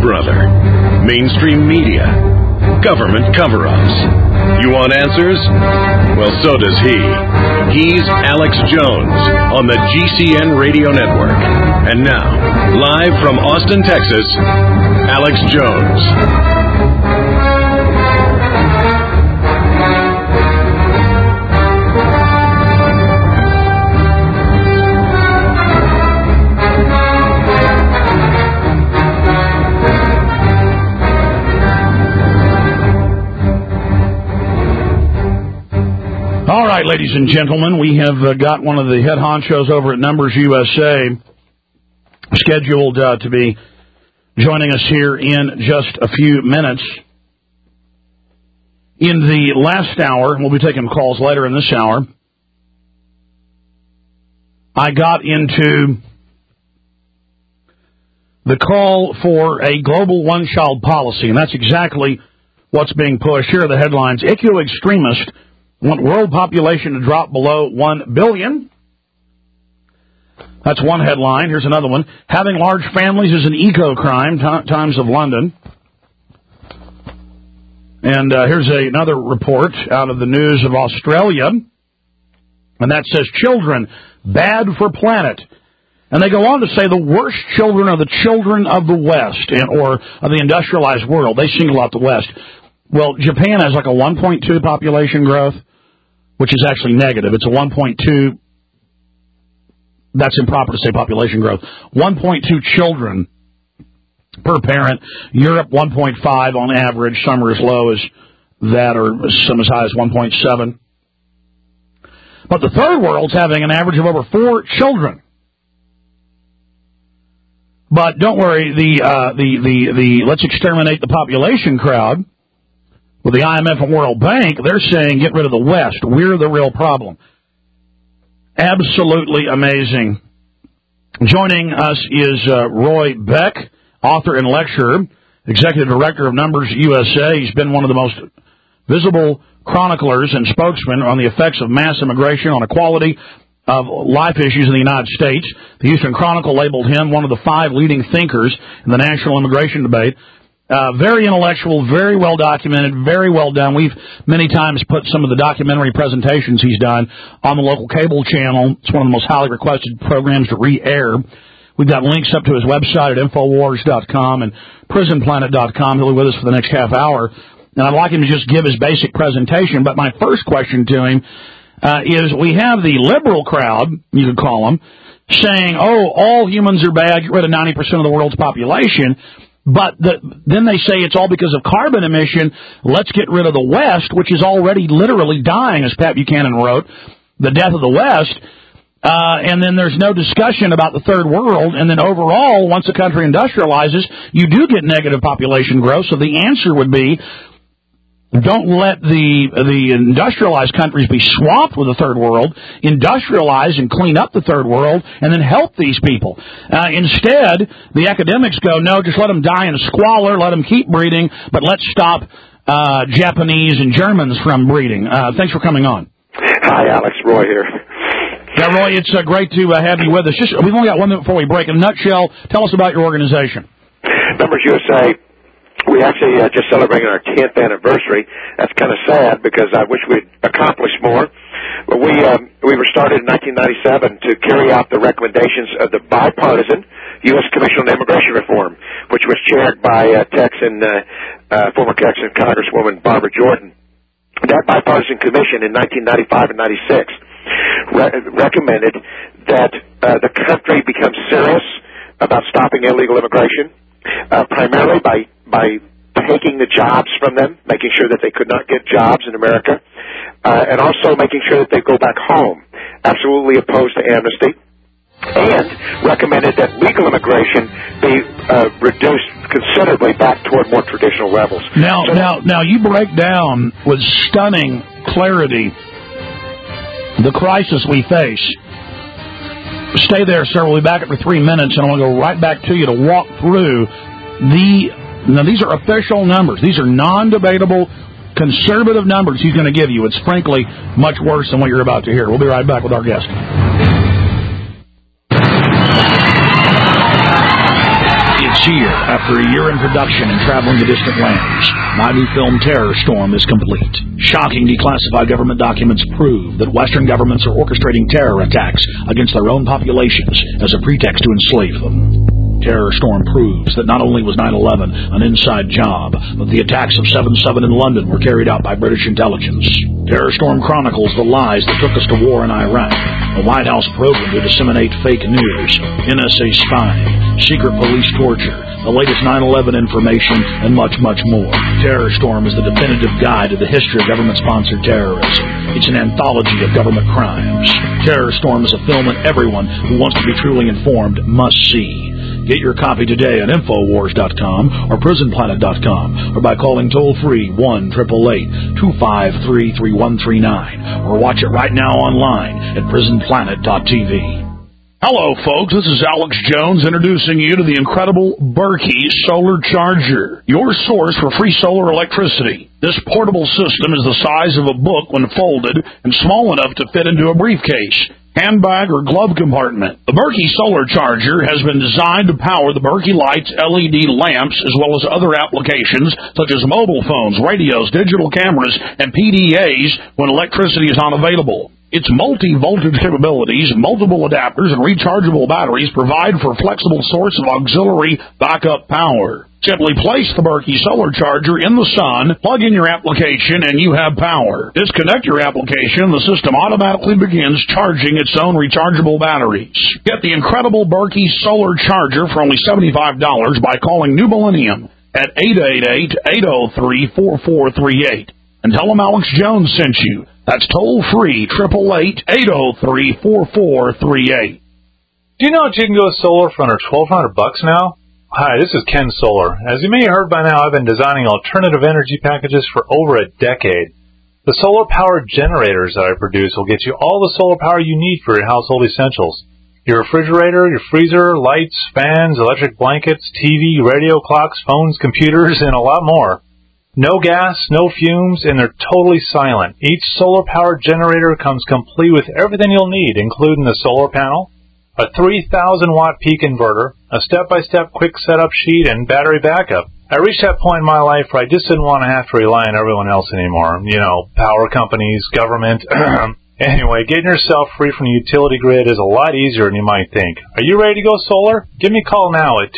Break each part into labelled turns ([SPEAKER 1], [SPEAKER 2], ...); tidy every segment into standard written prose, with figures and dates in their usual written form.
[SPEAKER 1] brother. Mainstream media. Government cover-ups. You want answers? Well, so does he. He's Alex Jones on the GCN Radio Network. And now, live from Austin, Texas, Alex Jones.
[SPEAKER 2] All right, ladies and gentlemen, we have got one of the head honchos over at Numbers USA scheduled to be joining us here in just a few minutes. In the last hour, we'll be taking calls later in this hour, I got into the call for a global one-child policy, and that's exactly what's being pushed. Here are the headlines. Eco-extremists want world population to drop below 1 billion. That's one headline. Here's another one. Having large families is an eco-crime, Times of London. And here's another report out of the News of Australia. And that says, children, bad for planet. And they go on to say the worst children are the children of the West, or of the industrialized world. They single out the West. Well, Japan has like a 1.2 population growth, which is actually negative. It's a 1.2. That's improper to say population growth. 1.2 children per parent. Europe, 1.5 on average. Some are as low as that, or some as high as 1.7. But the third world's having an average of over 4 children. But don't worry, the let's exterminate the population crowd. With the IMF and World Bank, they're saying get rid of the West. We're the real problem. Absolutely amazing. Joining us is Roy Beck, author and lecturer, executive director of Numbers USA. He's been one of the most visible chroniclers and spokesmen on the effects of mass immigration on equality of life issues in the United States. The Houston Chronicle labeled him one of the 5 leading thinkers in the national immigration debate. Very intellectual, very well documented, very well done. We've many times put some of the documentary presentations he's done on the local cable channel. It's one of the most highly requested programs to re-air. We've got links up to his website at Infowars.com and PrisonPlanet.com. He'll be with us for the next half hour. And I'd like him to just give his basic presentation. But my first question to him is we have the liberal crowd, you could call them, saying, oh, all humans are bad, get rid of 90% of the world's population. But then they say it's all because of carbon emission. Let's get rid of the West, which is already literally dying, as Pat Buchanan wrote, the death of the West. And then there's no discussion about the third world. And then overall, once a country industrializes, you do get negative population growth. So the answer would be, don't let the industrialized countries be swamped with the third world. Industrialize and clean up the third world, and then help these people. Instead, the academics go, no, just let them die in squalor, let them keep breeding, but let's stop Japanese and Germans from breeding. Thanks for coming on.
[SPEAKER 3] Hi, Alex. Roy here.
[SPEAKER 2] Yeah, Roy, it's great to have you with us. We've only got 1 minute before we break. In a nutshell, tell us about your organization.
[SPEAKER 3] Numbers USA. We actually just celebrated our 10th anniversary. That's kind of sad because I wish we'd accomplished more. But we were started in 1997 to carry out the recommendations of the bipartisan U.S. Commission on Immigration Reform, which was chaired by former Texan Congresswoman Barbara Jordan. That bipartisan commission in 1995 and 96 recommended that the country become serious about stopping illegal immigration, primarily by taking the jobs from them, making sure that they could not get jobs in America, and also making sure that they go back home. Absolutely opposed to amnesty, and recommended that legal immigration be reduced considerably back toward more traditional levels.
[SPEAKER 2] Now, you break down with stunning clarity the crisis we face. Stay there, sir. We'll be back after 3 minutes, and I want to go right back to you to walk through Now, these are official numbers. These are non-debatable, conservative numbers he's going to give you. It's frankly much worse than what you're about to hear. We'll be right back with our guest.
[SPEAKER 1] It's
[SPEAKER 2] It's here. After a year in production and traveling to distant lands, my new film Terror Storm is complete. Shocking declassified government documents prove that Western governments are orchestrating terror attacks against their own populations as a pretext to enslave them. Terror Storm proves that not only was 9/11 an inside job, but the attacks of 7/7 in London were carried out by British intelligence. Terror Storm chronicles the lies that took us to war in Iraq, a White House program to disseminate fake news, NSA spying, secret police torture, the latest 9/11 information, and much, much more. Terror Storm is the definitive guide to the history of government-sponsored terrorism. It's an anthology of government crimes. Terror Storm is a film that everyone who wants to be truly informed must see. Get your copy today at Infowars.com or PrisonPlanet.com or by calling toll-free 1-888-253-3139 or watch it right now online at PrisonPlanet.tv. Hello, folks. This is Alex Jones introducing you to the incredible Berkey Solar Charger, your source for free solar electricity. This portable system is the size of a book when folded and small enough to fit into a briefcase, handbag, or glove compartment. The Berkey Solar Charger has been designed to power the Berkey Lights LED lamps as well as other applications such as mobile phones, radios, digital cameras, and PDAs when electricity is not available. Its multi-voltage capabilities, multiple adapters, and rechargeable batteries provide for a flexible source of auxiliary backup power. Simply place the Berkey Solar Charger in the sun, plug in your application, and you have power. Disconnect your application, and the system automatically begins charging its own rechargeable batteries. Get the incredible Berkey Solar Charger for only $75 by calling New Millennium at 888-803-4438. And tell them Alex Jones sent you. That's toll-free, 888-803-4438.
[SPEAKER 4] Do you know that you can go solar for under $1,200 now? Hi, this is Ken Solar. As you may have heard by now, I've been designing alternative energy packages for over a decade. The solar-powered generators that I produce will get you all the solar power you need for your household essentials. Your refrigerator, your freezer, lights, fans, electric blankets, TV, radio clocks, phones, computers, and a lot more. No gas, no fumes, and they're totally silent. Each solar-powered generator comes complete with everything you'll need, including the solar panel, a 3,000-watt peak inverter, a step-by-step quick setup sheet, and battery backup. I reached that point in my life where I just didn't want to have to rely on everyone else anymore. You know, power companies, government. Anyway, getting yourself free from the utility grid is a lot easier than you might think. Are you ready to go solar? Give me a call now at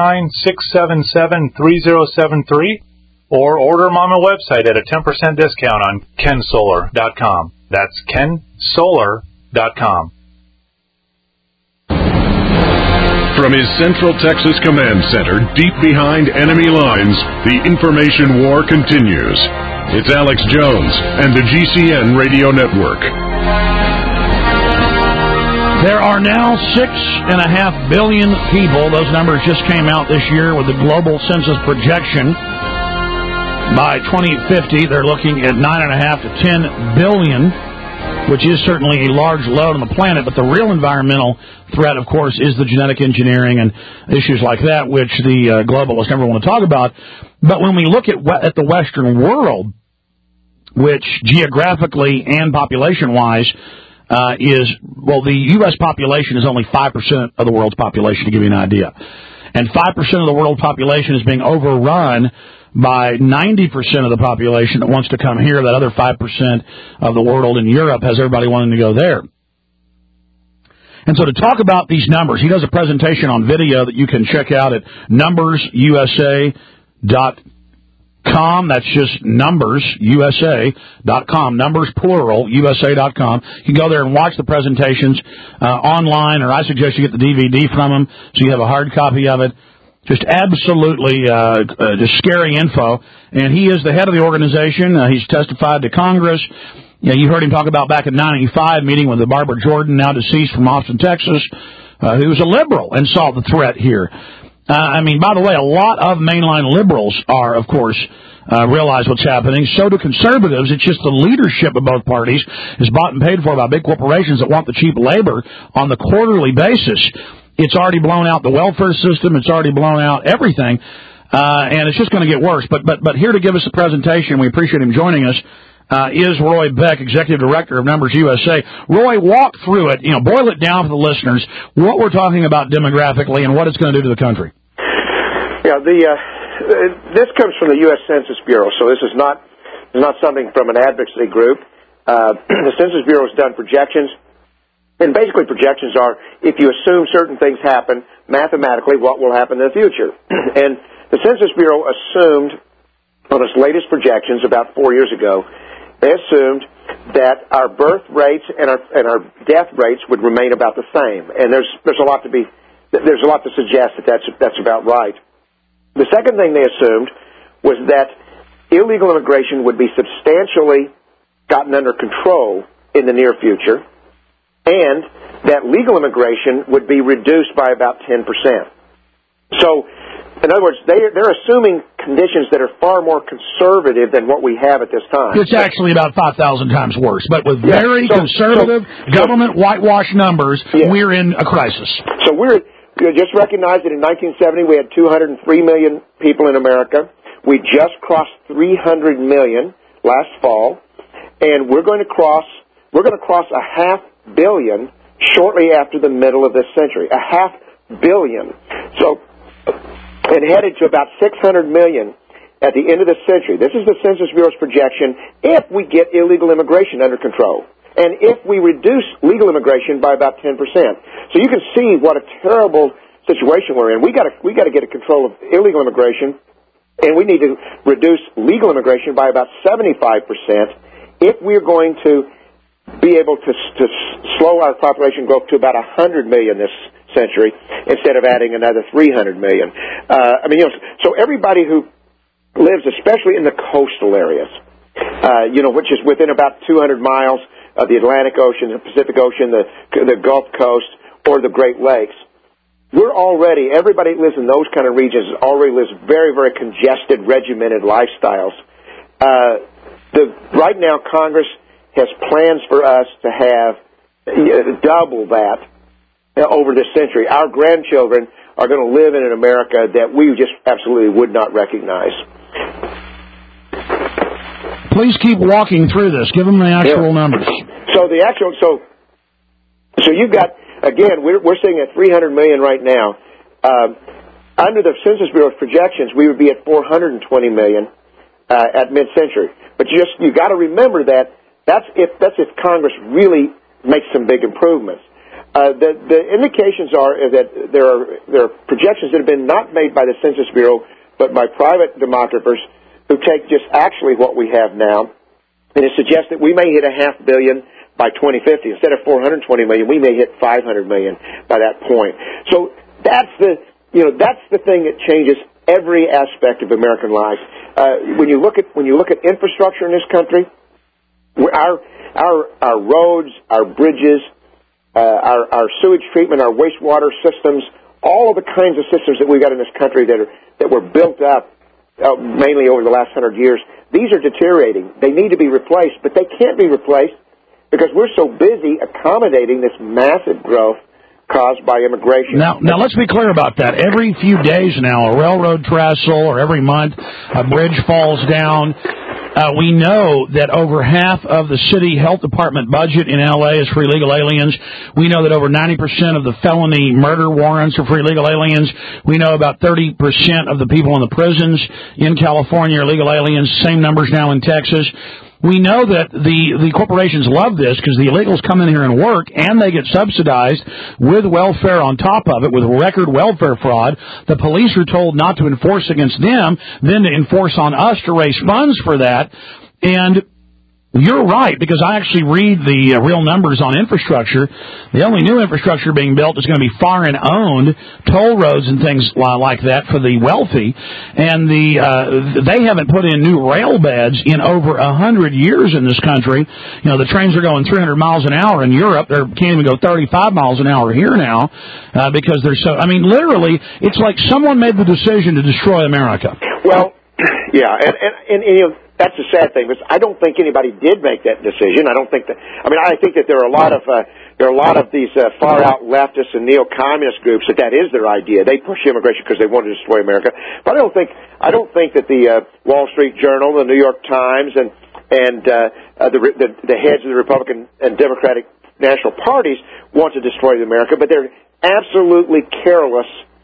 [SPEAKER 4] 239-677-3073. Or order them on my website at a 10% discount on kensolar.com. That's kensolar.com.
[SPEAKER 1] From his Central Texas Command Center, deep behind enemy lines, the information war continues. It's Alex Jones and the GCN Radio Network.
[SPEAKER 2] There are now 6.5 billion people. Those numbers just came out this year with the global census projection. By 2050, they're looking at 9.5 to 10 billion, which is certainly a large load on the planet. But the real environmental threat, of course, is the genetic engineering and issues like that, which the globalists never want to talk about. But when we look at the Western world, which geographically and population-wise the U.S. population is only 5% of the world's population, to give you an idea. And 5% of the world population is being overrun by 90% of the population that wants to come here. That other 5% of the world in Europe has everybody wanting to go there. And so to talk about these numbers, he does a presentation on video that you can check out at numbersusa.com. That's just numbersusa.com. Numbers plural, USA.com. You can go there and watch the presentations online, or I suggest you get the DVD from him so you have a hard copy of it. Just absolutely just scary info. And he is the head of the organization. He's testified to Congress. You heard him talk about back in 1995, meeting with the Barbara Jordan, now deceased, from Austin, Texas, who was a liberal and saw the threat here. By the way, a lot of mainline liberals are, of course, realize what's happening. So do conservatives. It's just the leadership of both parties is bought and paid for by big corporations that want the cheap labor on the quarterly basis. It's already blown out the welfare system. It's already blown out everything, and it's just going to get worse. But here to give us a presentation, we appreciate him joining us, is Roy Beck, Executive Director of Numbers USA. Roy, walk through it. Boil it down for the listeners, what we're talking about demographically and what it's going to do to the country.
[SPEAKER 3] Yeah, this comes from the U.S. Census Bureau, so this is not something from an advocacy group. The Census Bureau has done projections, and basically projections are if you assume certain things happen mathematically, what will happen in the future. And the Census Bureau assumed on its latest projections about 4 years ago, they assumed that our birth rates and our death rates would remain about the same. And there's a lot to suggest that that's about right. The second thing they assumed was that illegal immigration would be substantially gotten under control in the near future, and that legal immigration would be reduced by about 10%. So, in other words, they're assuming conditions that are far more conservative than what we have at this time.
[SPEAKER 2] It's actually about 5,000 times worse, but with very conservative government whitewash numbers, we're in a crisis.
[SPEAKER 3] So just recognize that in 1970 we had 203 million people in America. We just crossed 300 million last fall, and we're going to cross 500 million shortly after the middle of this century. 500 million. So, and headed to about 600 million at the end of the century. This is the Census Bureau's projection if we get illegal immigration under control, and if we reduce legal immigration by about 10%. So you can see what a terrible situation we're in. We got to get a control of illegal immigration, and we need to reduce legal immigration by about 75% if we're going to be able to slow our population growth to about 100 million this century instead of adding another 300 million. So everybody who lives, especially in the coastal areas, which is within about 200 miles of the Atlantic Ocean, the Pacific Ocean, the Gulf Coast, or the Great Lakes, everybody who lives in those kind of regions already lives very, very congested, regimented lifestyles. Right now, Congress has plans for us to have double that over this century. Our grandchildren are going to live in an America that we just absolutely would not recognize.
[SPEAKER 2] Please keep walking through this. Give them the actual numbers.
[SPEAKER 3] So you've got, again, we're sitting at 300 million right now. Under the Census Bureau's projections, we would be at 420 million at mid-century. But you got to remember that's if Congress really makes some big improvements. The indications are that there are projections that have been not made by the Census Bureau, but by private demographers who take just actually what we have now, and it suggests that we may hit 500 million by 2050. Instead of 420 million, we may hit 500 million by that point. So that's the thing that changes every aspect of American life. When you look at infrastructure in this country, our roads, our bridges, our sewage treatment, our wastewater systems, all of the kinds of systems that we've got in this country that were built up mainly over the last 100 years, these are deteriorating. They need to be replaced, but they can't be replaced because we're so busy accommodating this massive growth caused by immigration.
[SPEAKER 2] Now let's be clear about that. Every few days now, a railroad trestle, or every month, a bridge falls down. We know that over half of the city health department budget in L.A. is for illegal aliens. We know that over 90% of the felony murder warrants are for illegal aliens. We know about 30% of the people in the prisons in California are illegal aliens. Same numbers now in Texas. We know that the corporations love this because the illegals come in here and work, and they get subsidized with welfare on top of it, with record welfare fraud. The police are told not to enforce against them, then to enforce on us to raise funds for that. And you're right, because I actually read the real numbers on infrastructure. The only new infrastructure being built is going to be foreign-owned toll roads and things like that for the wealthy. And they haven't put in new rail beds in over 100 years in this country. The trains are going 300 miles an hour in Europe. They can't even go 35 miles an hour here now because they're so... literally, it's like someone made the decision to destroy America.
[SPEAKER 3] Well, yeah, and that's the sad thing. Because I don't think anybody did make that decision. I think that there are a lot of these far out leftists and neo-communist groups that is their idea. They push immigration because they want to destroy America. But I don't think that the Wall Street Journal, the New York Times, and the heads of the Republican and Democratic national parties want to destroy America. But they're absolutely careless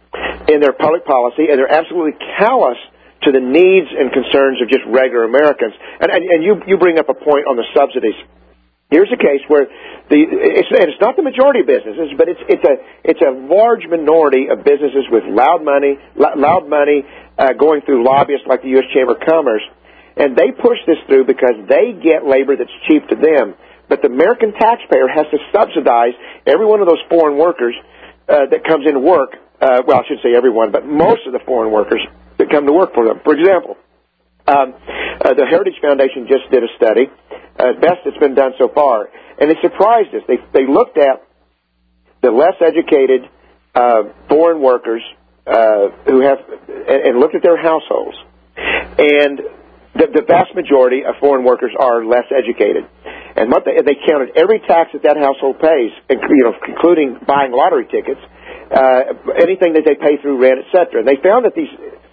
[SPEAKER 3] in their public policy, and they're absolutely callous to the needs and concerns of just regular Americans. And you bring up a point on the subsidies. Here's a case where it's not the majority of businesses, but it's a large minority of businesses with loud money going through lobbyists like the U.S. Chamber of Commerce, and they push this through because they get labor that's cheap to them. But the American taxpayer has to subsidize every one of those foreign workers that comes into work. Well, I should say everyone, but most of the foreign workers that come to work for them. For example, the Heritage Foundation just did a study, best that's been done so far, and it surprised us. They looked at the less educated foreign workers who have, and looked at their households, and the vast majority of foreign workers are less educated. And they counted every tax that household pays, including buying lottery tickets, anything that they pay through rent, etc. And they found that these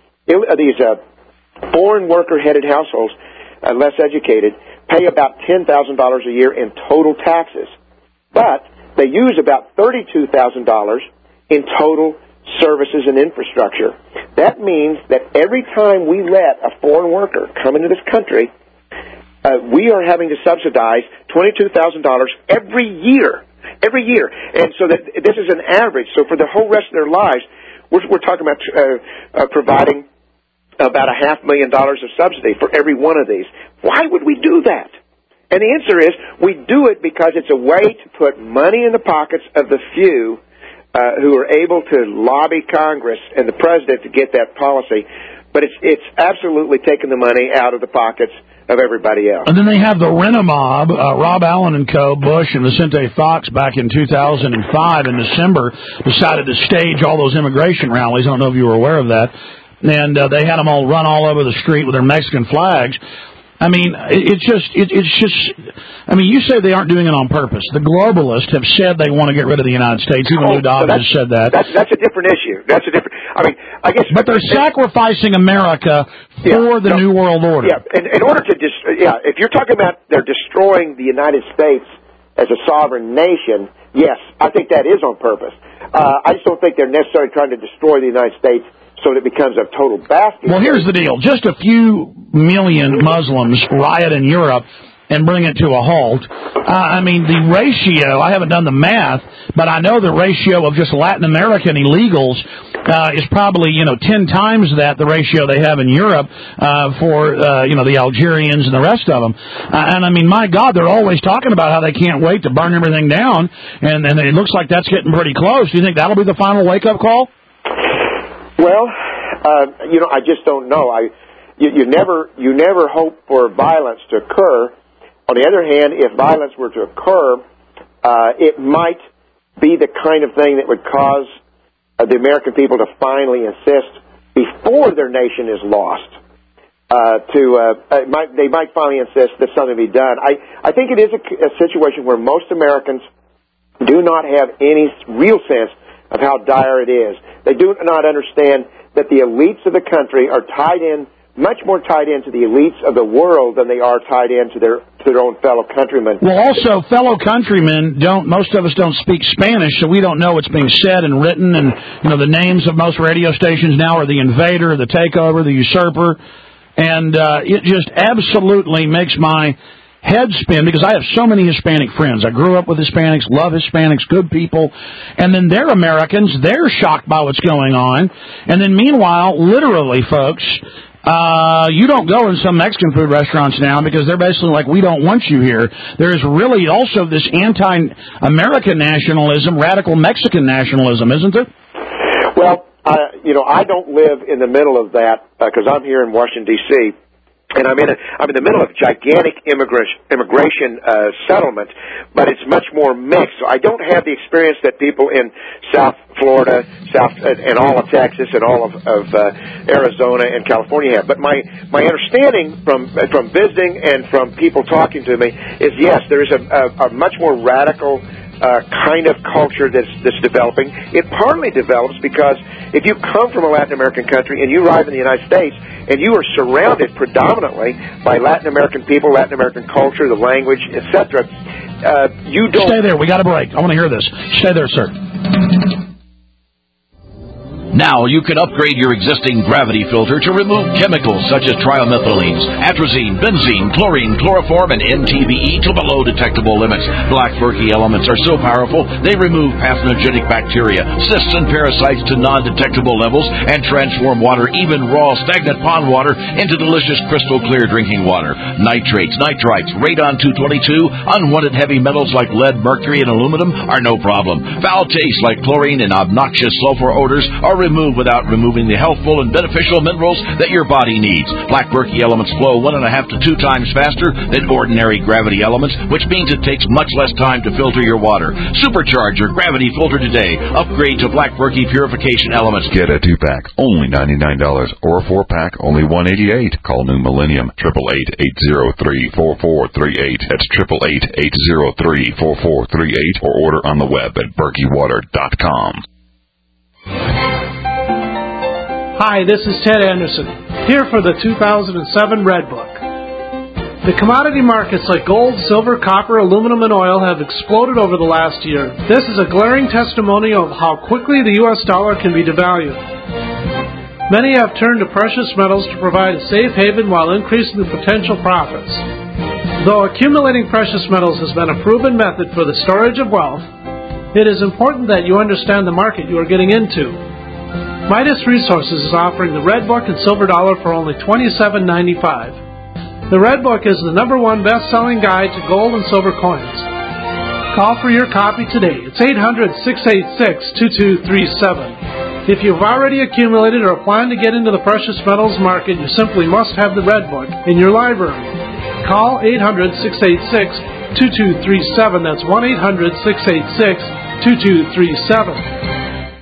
[SPEAKER 3] foreign worker-headed households, less educated, pay about $10,000 a year in total taxes. But they use about $32,000 in total services and infrastructure. That means that every time we let a foreign worker come into this country, we are having to subsidize $22,000 every year. Every year. And so that this is an average. So for the whole rest of their lives, we're talking about providing about $500,000 of subsidy for every one of these. Why would we do that? And the answer is we do it because it's a way to put money in the pockets of the few who are able to lobby Congress and the president to get that policy. But it's absolutely taking the money out of the pockets of everybody else.
[SPEAKER 2] And then they have the Rent-A-Mob, Rob Allen and co., Bush and Vicente Fox back in 2005 in December decided to stage all those immigration rallies. I don't know if you were aware of that. And they had them all run all over the street with their Mexican flags. I mean, it's just. I mean, you say they aren't doing it on purpose. The globalists have said they want to get rid of the United States. Even Lou Dobbs said that.
[SPEAKER 3] That's a different issue. That's a different. I guess.
[SPEAKER 2] But they're sacrificing America for the New World Order.
[SPEAKER 3] Yeah. In order to if you're talking about they're destroying the United States as a sovereign nation, yes, I think that is on purpose. I just don't think they're necessarily trying to destroy the United States so that it becomes a total basket.
[SPEAKER 2] Well, here's the deal. Just a few million Muslims riot in Europe and bring it to a halt. I mean, the ratio, I haven't done the math, but I know the ratio of just Latin American illegals is probably, 10 times the ratio they have in Europe for the Algerians and the rest of them. And, I mean, my God, they're always talking about how they can't wait to burn everything down, and it looks like that's getting pretty close. Do you think that'll be the final wake-up call?
[SPEAKER 3] Well, I just don't know. You never hope for violence to occur. On the other hand, if violence were to occur, it might be the kind of thing that would cause the American people to finally insist before their nation is lost. They might finally insist that something be done. I think it is a situation where most Americans do not have any real sense of how dire it is. They do not understand that the elites of the country are much more tied into the elites of the world than they are tied into their own fellow countrymen.
[SPEAKER 2] Well, also, fellow countrymen most of us don't speak Spanish, so we don't know what's being said and written, and, the names of most radio stations now are the invader, the takeover, the usurper, and it just absolutely makes my head spin because I have so many Hispanic friends. I grew up with Hispanics, love Hispanics, good people, and then they're Americans, they're shocked by what's going on, and then meanwhile, literally, folks, you don't go in some Mexican food restaurants now because they're basically like, we don't want you here. There's really also this anti-American nationalism, radical Mexican nationalism, isn't there?
[SPEAKER 3] Well, I don't live in the middle of that because I'm here in Washington, D.C., and I'm in the middle of gigantic immigration settlement, but it's much more mixed. So I don't have the experience that people in South Florida, and all of Texas, and all of Arizona and California have. But my understanding from visiting and from people talking to me is yes, there is a much more radical kind of culture that's developing. It partly develops because if you come from a Latin American country and you arrive in the United States and you are surrounded predominantly by Latin American people, Latin American culture, the language, etc., you don't...
[SPEAKER 2] Stay there. We got a break. I want to hear this. Stay there, sir.
[SPEAKER 5] Now you can upgrade your existing gravity filter to remove chemicals such as trimethylenes, atrazine, benzene, chlorine, chloroform, and MTBE to below detectable limits. Black Berkey elements are so powerful they remove pathogenic bacteria, cysts, and parasites to non-detectable levels and transform water, even raw, stagnant pond water, into delicious crystal clear drinking water. Nitrates, nitrites, radon-222, unwanted heavy metals like lead, mercury, and aluminum are no problem. Foul tastes like chlorine and obnoxious sulfur odors are removed without removing the healthful and beneficial minerals that your body needs. Black Berkey elements flow 1.5 to 2 times faster than ordinary gravity elements, which means it takes much less time to filter your water. Supercharge your gravity filter today. Upgrade to Black Berkey purification elements.
[SPEAKER 6] Get a 2-pack, only $99, or a 4-pack, only $188. Call New Millennium, 888-803-4438. That's 888-803-4438, or order on the web at berkeywater.com.
[SPEAKER 7] Hi, this is Ted Anderson, here for the 2007 Red Book. The commodity markets like gold, silver, copper, aluminum, and oil have exploded over the last year. This is a glaring testimony of how quickly the U.S. dollar can be devalued. Many have turned to precious metals to provide a safe haven while increasing the potential profits. Though accumulating precious metals has been a proven method for the storage of wealth, it is important that you understand the market you are getting into. Midas Resources is offering the Red Book and Silver Dollar for only $27.95. The Red Book is the #1 best-selling guide to gold and silver coins. Call for your copy today. It's 800-686-2237. If you've already accumulated or plan to get into the precious metals market, you simply must have the Red Book in your library. Call 800-686-2237. That's 1-800-686-2237.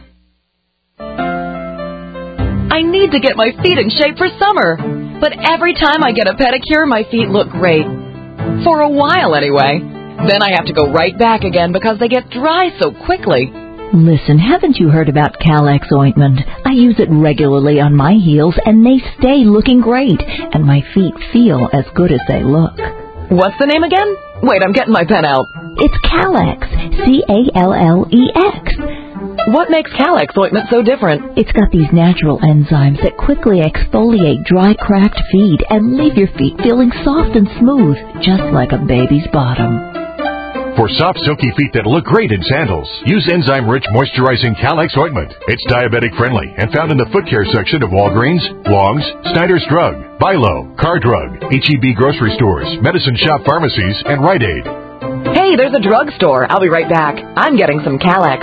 [SPEAKER 8] I need to get my feet in shape for summer, but every time I get a pedicure, my feet look great. For a while, anyway. Then I have to go right back again because they get dry so quickly.
[SPEAKER 9] Listen, haven't you heard about Calex ointment? I use it regularly on my heels, and they stay looking great, and my feet feel as good as they look.
[SPEAKER 8] What's the name again? Wait, I'm getting my pen out.
[SPEAKER 9] It's Calex. Callex.
[SPEAKER 8] What makes Calex ointment so different?
[SPEAKER 9] It's got these natural enzymes that quickly exfoliate dry, cracked feet and leave your feet feeling soft and smooth, just like a baby's bottom.
[SPEAKER 10] For soft, silky feet that look great in sandals, use enzyme-rich moisturizing Calex ointment. It's diabetic-friendly and found in the foot care section of Walgreens, Long's, Snyder's Drug, Bilo, Car Drug, H-E-B grocery stores, medicine shop pharmacies, and Rite Aid.
[SPEAKER 8] Hey, there's a drugstore. I'll be right back. I'm getting some Calex.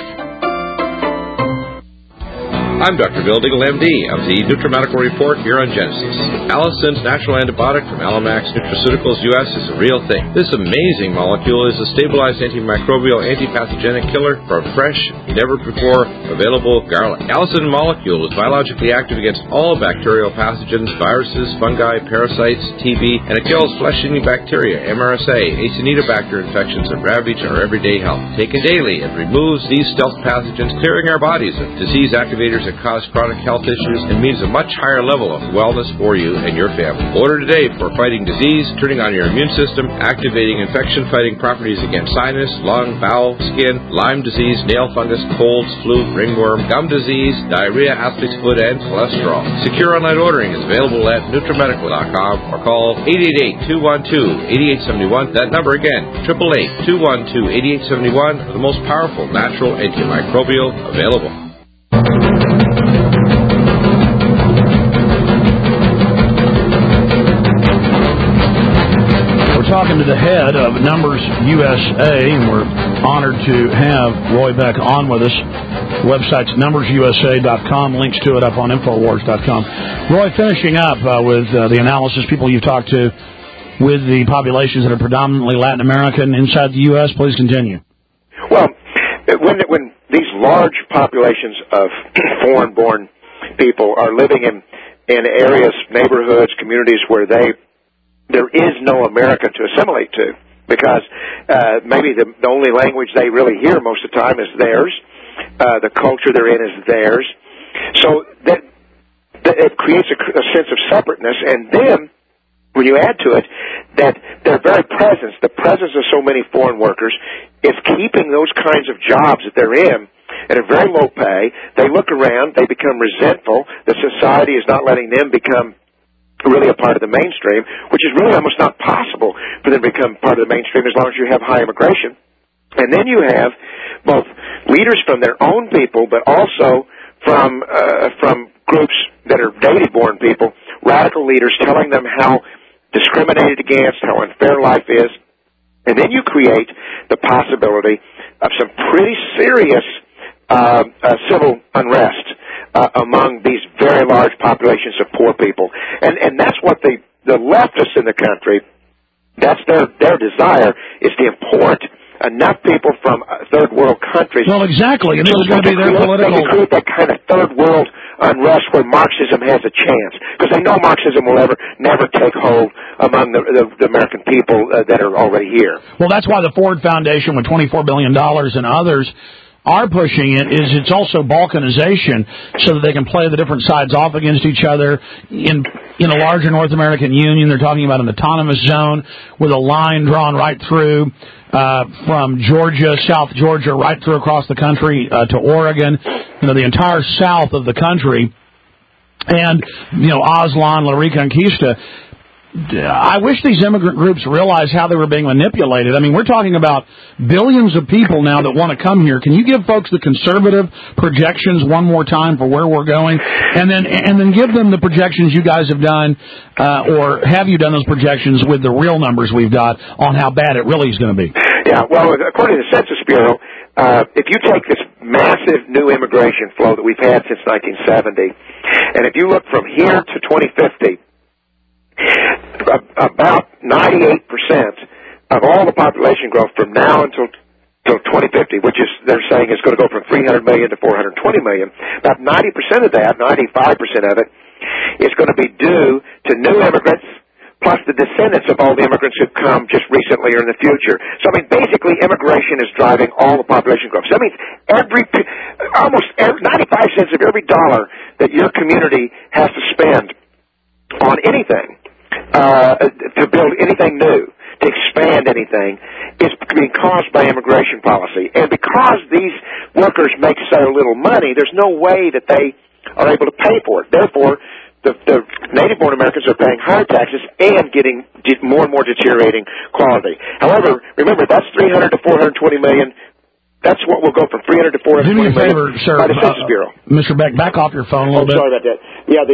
[SPEAKER 11] I'm Dr. Bill Diggle, MD, of the NutriMedical Report here on Genesis. Allison's natural antibiotic from Alamax Nutraceuticals US is a real thing. This amazing molecule is a stabilized antimicrobial, antipathogenic killer for fresh, never-before-available garlic. Allison molecule is biologically active against all bacterial pathogens, viruses, fungi, parasites, TB, and it kills flesh-eating bacteria, MRSA, Acinetobacter infections, and ravage our everyday health. Taken daily, it removes these stealth pathogens, clearing our bodies of disease activators that cause chronic health issues and means a much higher level of wellness for you and your family. Order today for fighting disease, turning on your immune system, activating infection-fighting properties against sinus, lung, bowel, skin, Lyme disease, nail fungus, colds, flu, ringworm, gum disease, diarrhea, athlete's foot, and cholesterol. Secure online ordering is available at NutriMedical.com or call 888-212-8871. That number again, 888-212-8871, the most powerful natural antimicrobial available.
[SPEAKER 2] We're talking to the head of Numbers USA, and we're honored to have Roy Beck on with us. The website's numbersusa.com. Links to it up on Infowars.com. Roy, finishing up with the analysis, people you've talked to with the populations that are predominantly Latin American inside the U.S., please continue.
[SPEAKER 3] Well, when these large populations of foreign-born people are living in areas, neighborhoods, communities where there is no America to assimilate to, because maybe the only language they really hear most of the time is theirs. The culture they're in is theirs. So that it creates a sense of separateness, and then when you add to it that their very presence, the presence of so many foreign workers, is keeping those kinds of jobs that they're in at a very low pay. They look around, they become resentful. The society is not letting them become really a part of the mainstream, which is really almost not possible for them to become part of the mainstream as long as you have high immigration. And then you have both leaders from their own people, but also from groups that are native-born people, radical leaders telling them how discriminated against, how unfair life is. And then you create the possibility of some pretty serious civil unrest among these very large populations of poor people. And that's what the leftists in the country, that's their desire, is to import enough people from third world countries.
[SPEAKER 2] Well, exactly, and this is going to be their political...
[SPEAKER 3] They create that kind of third world unrest where Marxism has a chance, because they know Marxism will never take hold among the American people that are already here.
[SPEAKER 2] Well, that's why the Ford Foundation with $24 billion and others are pushing it, is it's also balkanization so that they can play the different sides off against each other in a larger North American Union. They're talking about an autonomous zone with a line drawn right through from Georgia, South Georgia, right through across the country to Oregon, the entire south of the country, and, Aslan, La Reconquista. I wish these immigrant groups realized how they were being manipulated. I mean, we're talking about billions of people now that want to come here. Can you give folks the conservative projections one more time for where we're going, and then give them the projections you guys have done, or have you done those projections with the real numbers we've got on how bad it really is going to be?
[SPEAKER 3] Yeah, well, according to the Census Bureau, if you take this massive new immigration flow that we've had since 1970, and if you look from here to 2050, about 98% of all the population growth from now until 2050, which is, they're saying, is going to go from 300 million to 420 million. About 90% of that, 95% of it, is going to be due to new immigrants plus the descendants of all the immigrants who've come just recently or in the future. So, I mean, basically, immigration is driving all the population growth. So that means almost 95 cents of every dollar that your community has to spend on anything, to build anything new, to expand anything, is being caused by immigration policy. And because these workers make so little money, there's no way that they are able to pay for it. Therefore, the native-born Americans are paying higher taxes and getting more and more deteriorating quality. However, remember, that's 300 to 420 million. That's what will go from 300 to 420
[SPEAKER 2] million. Do me a favor, sir,
[SPEAKER 3] by the Census Bureau.
[SPEAKER 2] Mr. Beck, back off your phone a little bit.
[SPEAKER 3] Sorry about that.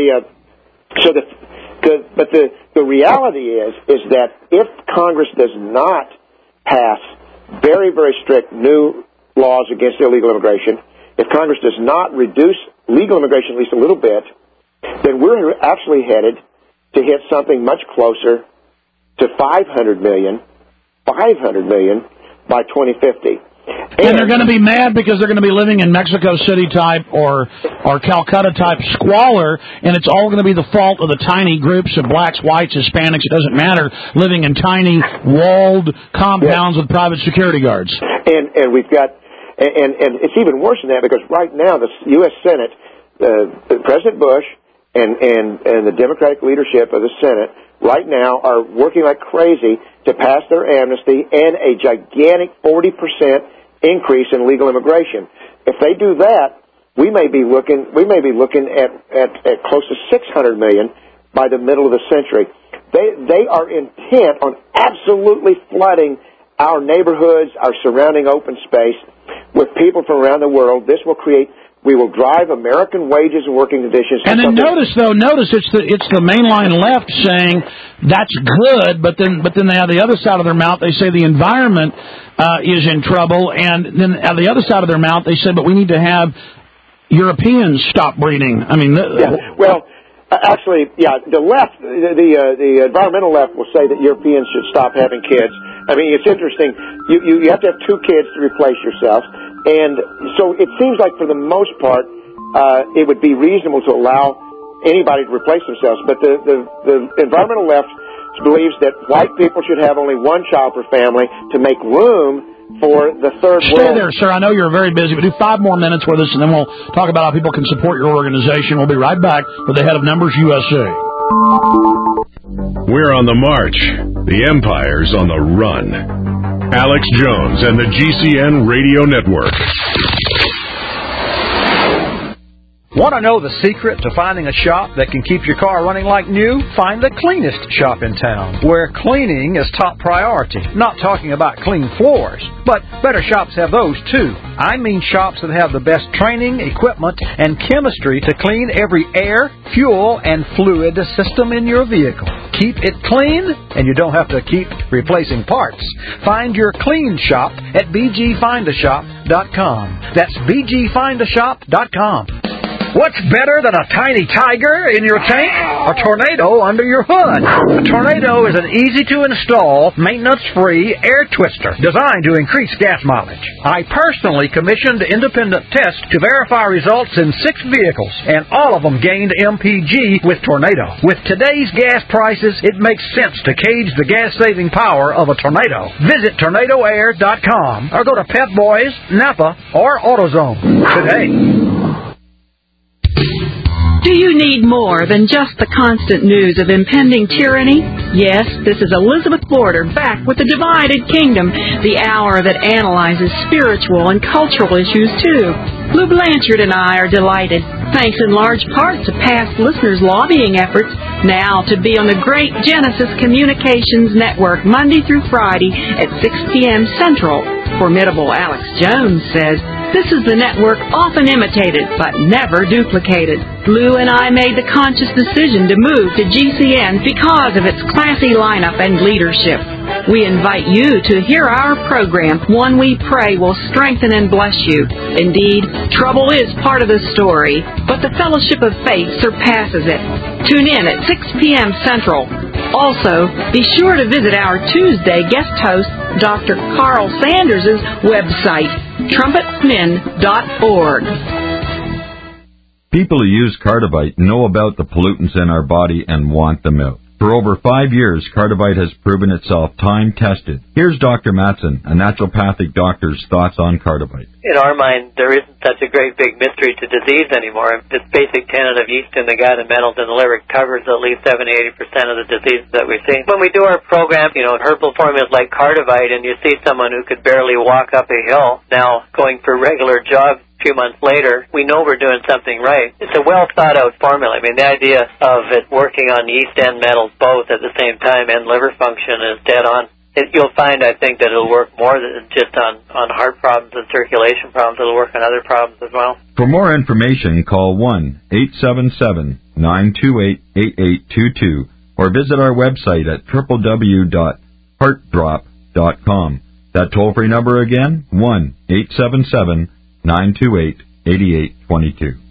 [SPEAKER 3] Yeah, the reality is that if Congress does not pass very, very strict new laws against illegal immigration, if Congress does not reduce legal immigration at least a little bit, then we're actually headed to hit something much closer to 500 million by 2050.
[SPEAKER 2] And they're going to be mad because they're going to be living in Mexico City type or Calcutta type squalor, and it's all going to be the fault of the tiny groups of blacks, whites, Hispanics, it doesn't matter, living in tiny walled compounds with private security guards.
[SPEAKER 3] And we've got, and it's even worse than that, because right now the U.S. Senate, President Bush and the Democratic leadership of the Senate right now are working like crazy to pass their amnesty and a gigantic 40% increase in legal immigration. If they do that, we may be looking at close to 600 million by the middle of the century. They are intent on absolutely flooding our neighborhoods, our surrounding open space with people from around the world. We will drive American wages and working conditions.
[SPEAKER 2] And then notice it's the mainline left saying that's good, but then they have the other side of their mouth. They say the environment is in trouble, and then at the other side of their mouth they say, but we need to have Europeans stop breeding. I mean,
[SPEAKER 3] actually, the left, the environmental left will say that Europeans should stop having kids. I mean, it's interesting. You have to have 2 kids to replace yourself. And so it seems like for the most part, it would be reasonable to allow anybody to replace themselves. But the environmental left believes that white people should have only 1 child per family to make room for the third world.
[SPEAKER 2] Stay there, sir. I know you're very busy, but do 5 more minutes with us, and then we'll talk about how people can support your organization. We'll be right back with the head of Numbers USA.
[SPEAKER 1] We're on the march. The empire's on the run. Alex Jones and the GCN Radio Network.
[SPEAKER 12] Want to know the secret to finding a shop that can keep your car running like new? Find the cleanest shop in town, where cleaning is top priority. Not talking about clean floors, but better shops have those too. I mean shops that have the best training, equipment, and chemistry to clean every air, fuel, and fluid system in your vehicle. Keep it clean, and you don't have to keep replacing parts. Find your clean shop at bgfindashop.com. That's bgfindashop.com. What's better than a tiny tiger in your tank? A tornado under your hood. A tornado is an easy-to-install, maintenance-free air twister designed to increase gas mileage. I personally commissioned independent tests to verify results in 6 vehicles, and all of them gained MPG with Tornado. With today's gas prices, it makes sense to gauge the gas-saving power of a tornado. Visit tornadoair.com or go to Pep Boys, Napa, or AutoZone today.
[SPEAKER 13] Do you need more than just the constant news of impending tyranny? Yes, this is Elizabeth Border back with The Divided Kingdom, the hour that analyzes spiritual and cultural issues too. Lou Blanchard and I are delighted, thanks in large part to past listeners' lobbying efforts, now to be on the great Genesis Communications Network Monday through Friday at 6 p.m. Central. Formidable Alex Jones says, this is the network often imitated, but never duplicated. Lou and I made the conscious decision to move to GCN because of its classy lineup and leadership. We invite you to hear our program, one we pray will strengthen and bless you. Indeed, trouble is part of the story, but the fellowship of faith surpasses it. Tune in at 6 p.m. Central. Also, be sure to visit our Tuesday guest host, Dr. Carl Sanders' website, trumpetmin.org.
[SPEAKER 14] People who use Cardivite know about the pollutants in our body and want them out. For over 5 years, Cardivite has proven itself time-tested. Here's Dr. Matson, a naturopathic doctor's thoughts on Cardivite.
[SPEAKER 15] In our mind, there isn't such a great big mystery to disease anymore. This basic tenet of yeast in the gut and metals in the liver covers at least 70-80% of the diseases that we see. When we do our program, herbal formulas like Cardivite, and you see someone who could barely walk up a hill now going for regular jogs, few months later, we know we're doing something right. It's a well-thought-out formula. I mean, the idea of it working on yeast and metals both at the same time and liver function is dead on. You'll find, I think, that it'll work more than just on heart problems and circulation problems. It'll work on other problems as well.
[SPEAKER 14] For more information, call 1-877-928-8822 or visit our website at www.heartdrop.com. That toll-free number again, 1-877-928-8822.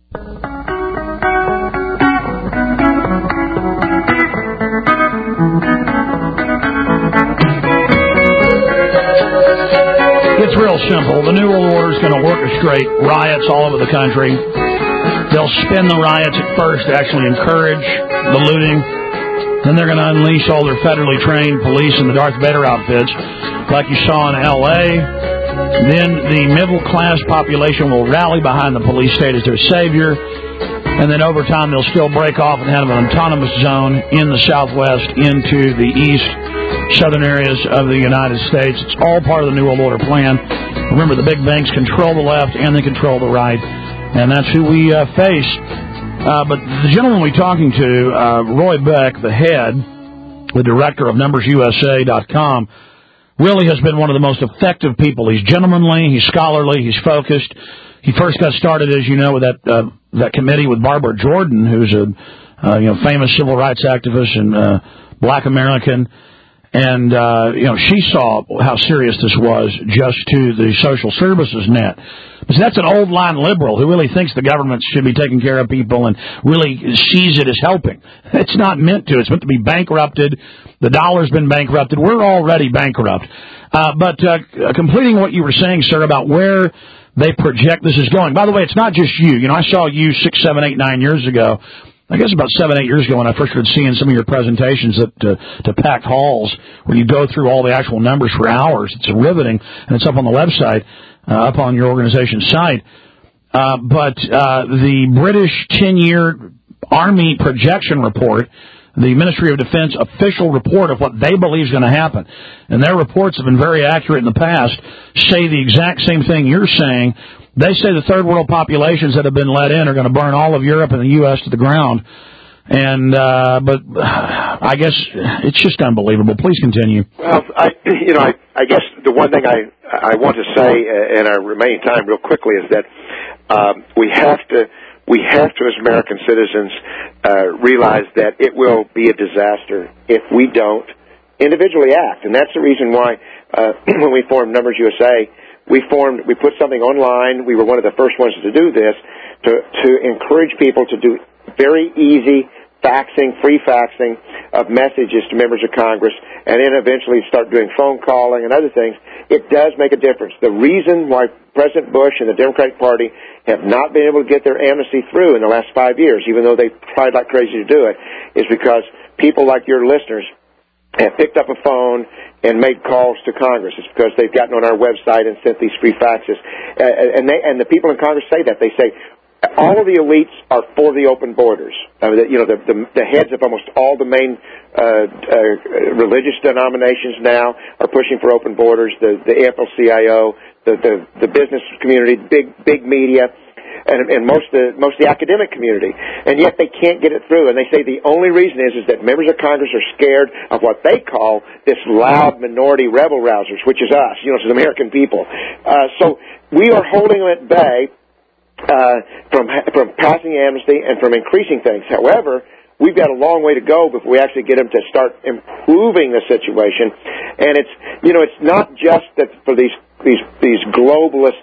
[SPEAKER 2] It's real simple. The New World Order is going to orchestrate riots all over the country. They'll spin the riots at first to actually encourage the looting. Then they're going to unleash all their federally trained police and the Darth Vader outfits, like you saw in L.A. Then the middle-class population will rally behind the police state as their savior. And then over time, they'll still break off and have an autonomous zone in the Southwest into the east, southern areas of the United States. It's all part of the New World Order plan. Remember, the big banks control the left and they control the right. And that's who we face. But the gentleman we're talking to, Roy Beck, the head, the director of NumbersUSA.com, really has been one of the most effective people. He's gentlemanly, he's scholarly, he's focused. He first got started, as you know, with that committee with Barbara Jordan, who's a famous civil rights activist and black American. And she saw how serious this was just to the social services net. But that's an old line liberal who really thinks the government should be taking care of people and really sees it as helping. It's not meant to. It's meant to be bankrupted. The dollar's been bankrupted. We're already bankrupt. But completing what you were saying, sir, about where they project this is going. By the way, it's not just you. I saw you 6, 7, 8, 9 years ago. I guess about 7, 8 years ago when I first started seeing some of your presentations to packed halls where you go through all the actual numbers for hours. It's riveting, and it's up on the website, up on your organization's site. But the British 10-year Army projection report, the Ministry of Defense official report of what they believe is going to happen, and their reports have been very accurate in the past, say the exact same thing you're saying, They say the third world populations that have been let in are going to burn all of Europe and the U.S. to the ground. And but I guess it's just unbelievable. Please continue.
[SPEAKER 3] Well, I guess the one thing I want to say in our remaining time, real quickly, is that we have to as American citizens realize that it will be a disaster if we don't individually act, and that's the reason why when we formed Numbers USA, we put something online. We were one of the first ones to do this to encourage people to do very easy free faxing of messages to members of Congress, and then eventually start doing phone calling and other things. It does make a difference. The reason why President Bush and the Democratic Party have not been able to get their amnesty through in the last 5 years, even though they tried like crazy to do it, is because people like your listeners have picked up a phone and made calls to Congress. It's because they've gotten on our website and sent these free faxes. And the people in Congress say that. They say, all of the elites are for the open borders. I mean, the heads of almost all the main religious denominations now are pushing for open borders. The AFL-CIO, the business community, big media, and most of the academic community. And yet they can't get it through. And they say the only reason is that members of Congress are scared of what they call this loud minority rebel rousers, which is us, it's the American people. So we are holding them at bay from passing amnesty and from increasing things. However, we've got a long way to go before we actually get them to start improving the situation. And it's not just that for these globalist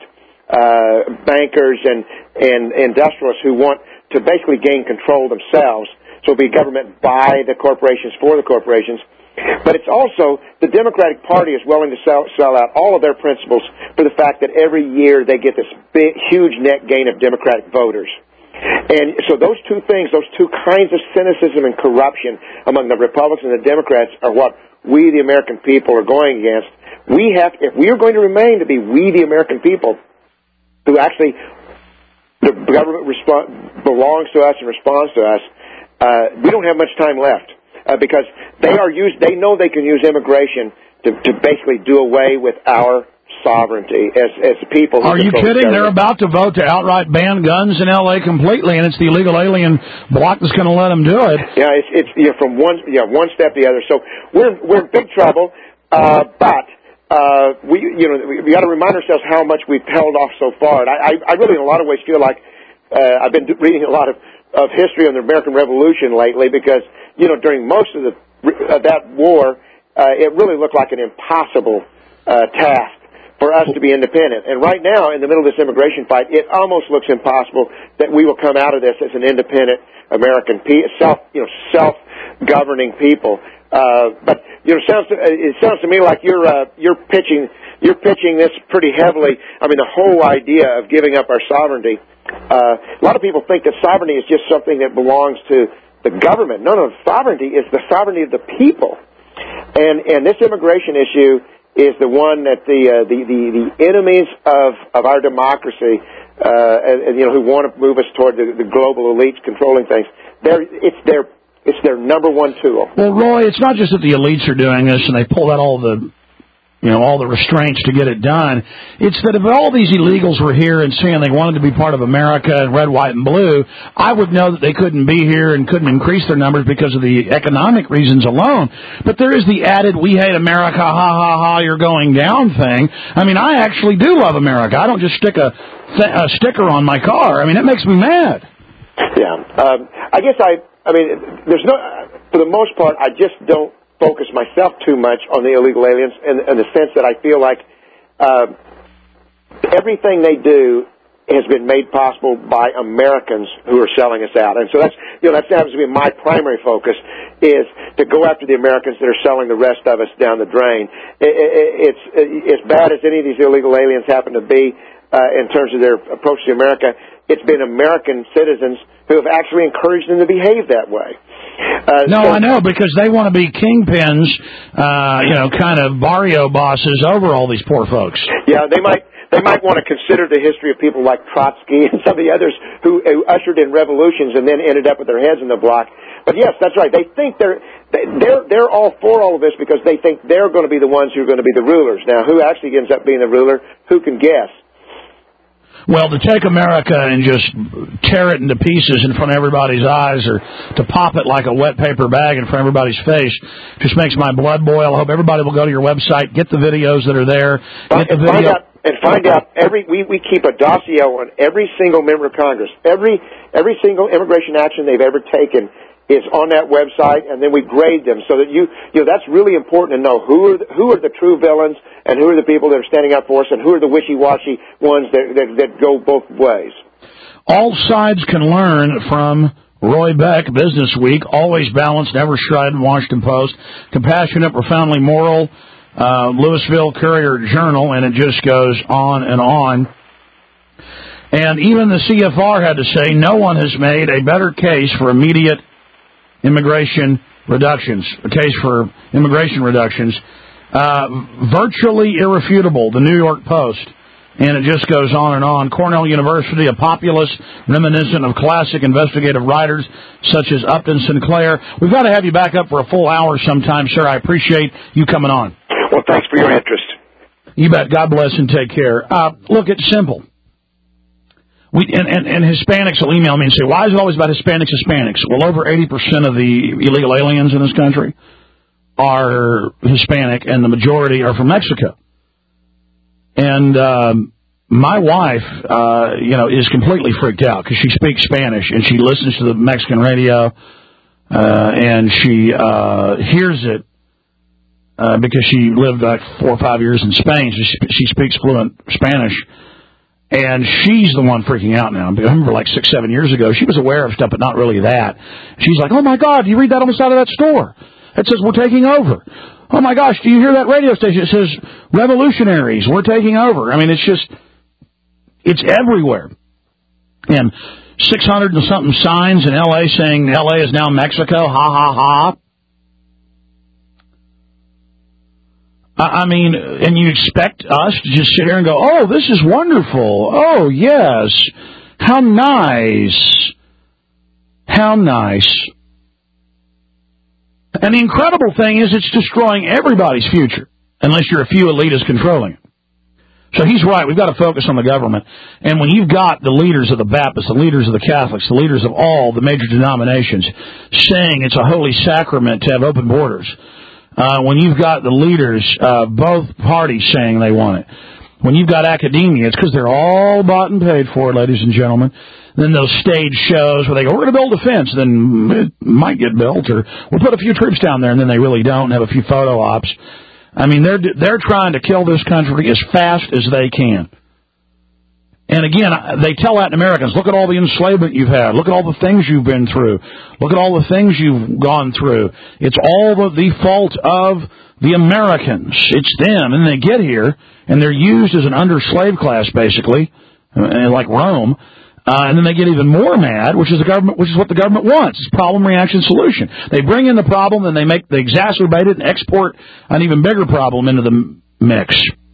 [SPEAKER 3] bankers and industrialists who want to basically gain control themselves. So it'll be government by the corporations for the corporations. But it's also the Democratic Party is willing to sell out all of their principles for the fact that every year they get this big, huge net gain of Democratic voters. And so those two things, those two kinds of cynicism and corruption among the Republicans and the Democrats are what we, the American people, are going against. If we are going to remain to be we, the American people, who actually the government belongs to us and responds to us, we don't have much time left. Because they know they can use immigration to basically do away with our sovereignty as the people.
[SPEAKER 2] Are you kidding? They're about to vote to outright ban guns in L.A. completely, and it's the illegal alien bloc that's going to let them do it.
[SPEAKER 3] Yeah, it's from one step to the other. So we're in big trouble, but we got to remind ourselves how much we've held off so far. And I really, in a lot of ways, feel like I've been reading a lot of history on the American Revolution lately, because during most of that war, it really looked like an impossible task for us to be independent. And right now, in the middle of this immigration fight, it almost looks impossible that we will come out of this as an independent American, self-governing people. But it sounds to me like you're pitching this pretty heavily. I mean, the whole idea of giving up our sovereignty. A lot of people think that sovereignty is just something that belongs to the government. No, sovereignty is the sovereignty of the people. And this immigration issue is the one that the enemies of our democracy, who want to move us toward the global elites controlling things, it's their number one tool.
[SPEAKER 2] Well, Roy, it's not just that the elites are doing this and they pulled out all the restraints to get it done. It's that if all these illegals were here and saying they wanted to be part of America and red, white, and blue, I would know that they couldn't be here and couldn't increase their numbers because of the economic reasons alone. But there is the added, we hate America, ha, ha, ha, you're going down thing. I mean, I actually do love America. I don't just stick a sticker on my car. I mean, it makes me mad.
[SPEAKER 3] Yeah. For the most part, I just don't focus myself too much on the illegal aliens in the sense that I feel like everything they do has been made possible by Americans who are selling us out. And so that happens to be my primary focus, is to go after the Americans that are selling the rest of us down the drain. It's as bad as any of these illegal aliens happen to be in terms of their approach to America. It's been American citizens who have actually encouraged them to behave that way.
[SPEAKER 2] I know, because they want to be kingpins, kind of barrio bosses over all these poor folks.
[SPEAKER 3] Yeah, they might want to consider the history of people like Trotsky and some of the others who ushered in revolutions and then ended up with their heads in the block. But yes, that's right. They think they're all for all of this because they think they're going to be the ones who are going to be the rulers. Now, who actually ends up being the ruler? Who can guess?
[SPEAKER 2] Well, to take America and just tear it into pieces in front of everybody's eyes, or to pop it like a wet paper bag in front of everybody's face, just makes my blood boil. I hope everybody will go to your website, get the videos that are there, get the video.
[SPEAKER 3] Find out we keep a dossier on every single member of Congress. Every single immigration action they've ever taken is on that website, and then we grade them so that you know that's really important to know who are the true villains and who are the people that are standing up for us and who are the wishy-washy ones that go both ways.
[SPEAKER 2] All sides can learn from Roy Beck, Business Week, always balanced, never shredded, Washington Post, compassionate, profoundly moral, Louisville Courier-Journal, and it just goes on and on. And even the CFR had to say no one has made a better case for immediate immigration reductions, a case for immigration reductions, virtually irrefutable, the New York Post. And it just goes on and on. Cornell University, a populist reminiscent of classic investigative writers such as Upton Sinclair. We've got to have you back up for a full hour sometime, sir. I appreciate you coming on.
[SPEAKER 3] Well, thanks for your interest.
[SPEAKER 2] You bet. God bless and take care. Look, it's simple. And Hispanics will email me and say, why is it always about Hispanics? Well, over 80% of the illegal aliens in this country are Hispanic, and the majority are from Mexico. And my wife, is completely freaked out because she speaks Spanish, and she listens to the Mexican radio, and she hears it because she lived like 4 or 5 years in Spain, so she speaks fluent Spanish. And she's the one freaking out now. I remember like 6-7 years ago, she was aware of stuff, but not really that. She's like, oh, my God, do you read that on the side of that store? It says, we're taking over. Oh, my gosh, do you hear that radio station? It says, revolutionaries, we're taking over. I mean, it's everywhere. And 600 and something signs in L.A. saying L.A. is now Mexico, ha, ha, ha. I mean, and you expect us to just sit here and go, oh, this is wonderful. Oh, yes. How nice. How nice. And the incredible thing is it's destroying everybody's future, unless you're a few elitists controlling it. So he's right. We've got to focus on the government. And when you've got the leaders of the Baptists, the leaders of the Catholics, the leaders of all the major denominations saying it's a holy sacrament to have open borders, when you've got the leaders, both parties saying they want it, when you've got academia, it's because they're all bought and paid for, ladies and gentlemen. Then those stage shows where they go, we're going to build a fence, then it might get built, or we'll put a few troops down there, and then they really don't, and have a few photo ops. I mean, they're trying to kill this country as fast as they can. And again, they tell Latin Americans, look at all the enslavement you've had. Look at all the things you've been through. Look at all the things you've gone through. It's all the fault of the Americans. It's them. And they get here, and they're used as an under-slave class, basically, like Rome. And then they get even more mad, which is what the government wants. It's problem, reaction, solution. They bring in the problem, and they exacerbate it and export an even bigger problem into the mix.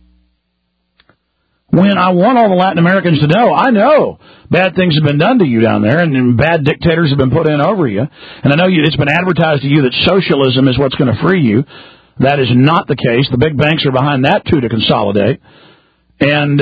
[SPEAKER 2] When I want all the Latin Americans to know, I know bad things have been done to you down there, and bad dictators have been put in over you. And I know it's been advertised to you that socialism is what's going to free you. That is not the case. The big banks are behind that, too, to consolidate. And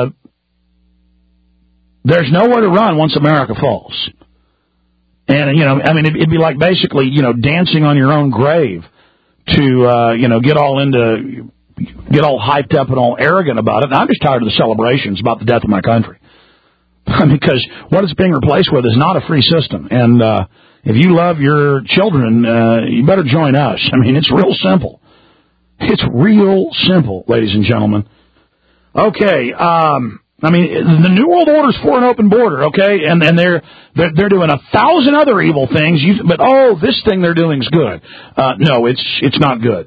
[SPEAKER 2] there's nowhere to run once America falls. And, it'd be like basically, dancing on your own grave to, get all hyped up and all arrogant about it. And I'm just tired of the celebrations about the death of my country. Because what it's being replaced with is not a free system. And if you love your children, you better join us. I mean, it's real simple. It's real simple, ladies and gentlemen. Okay, the New World Order's for an open border, okay? And they're doing 1,000 other evil things, but this thing they're doing is good. No, it's not good.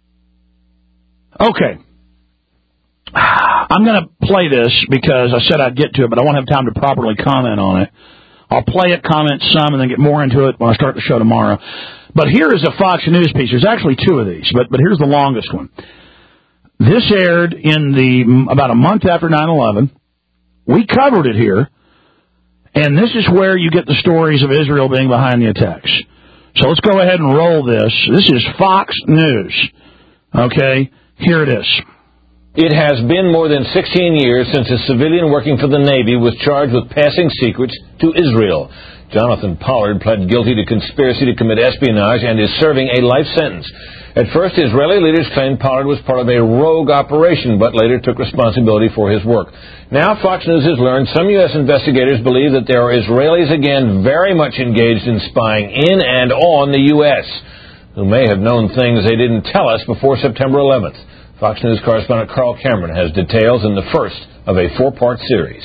[SPEAKER 2] Okay. I'm going to play this because I said I'd get to it, but I won't have time to properly comment on it. I'll play it, comment some, and then get more into it when I start the show tomorrow. But here is a Fox News piece. There's actually two of these, but here's the longest one. This aired about a month after 9/11. We covered it here, and this is where you get the stories of Israel being behind the attacks. So let's go ahead and roll this. This is Fox News. Okay? Here it is.
[SPEAKER 16] It has been more than 16 years since a civilian working for the Navy was charged with passing secrets to Israel. Jonathan Pollard pled guilty to conspiracy to commit espionage and is serving a life sentence. At first, Israeli leaders claimed Pollard was part of a rogue operation, but later took responsibility for his work. Now, Fox News has learned some U.S. investigators believe that there are Israelis again very much engaged in spying in and on the U.S., who may have known things they didn't tell us before September 11th. Fox News correspondent Carl Cameron has details in the first of a 4-part series.